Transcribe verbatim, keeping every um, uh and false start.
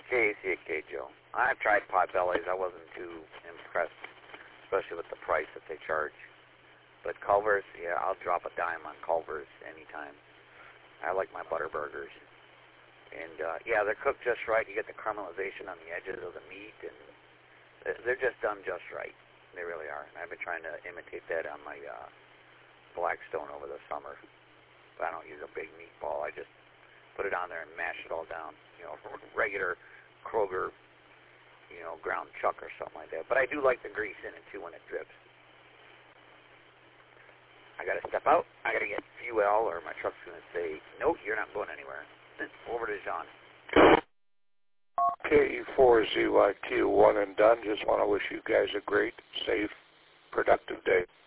K A C A K, Joe. I've tried Potbellies. I wasn't too impressed, especially with the price that they charge. But Culver's, yeah, I'll drop a dime on Culver's anytime. I like my butter burgers. And, uh, yeah, they're cooked just right. You get the caramelization on the edges of the meat, and they're just done just right. They really are. And I've been trying to imitate that on my uh, Blackstone over the summer. But I don't use a big meatball. I just put it on there and mash it all down. You know, regular Kroger, you know, ground chuck or something like that. But I do like the grease in it, too, when it drips. I got to step out. I got to get fuel, or my truck's going to say, nope, you're not going anywhere. Over to John. K E four Z Y Q, one and done. Just want to wish you guys a great, safe, productive day.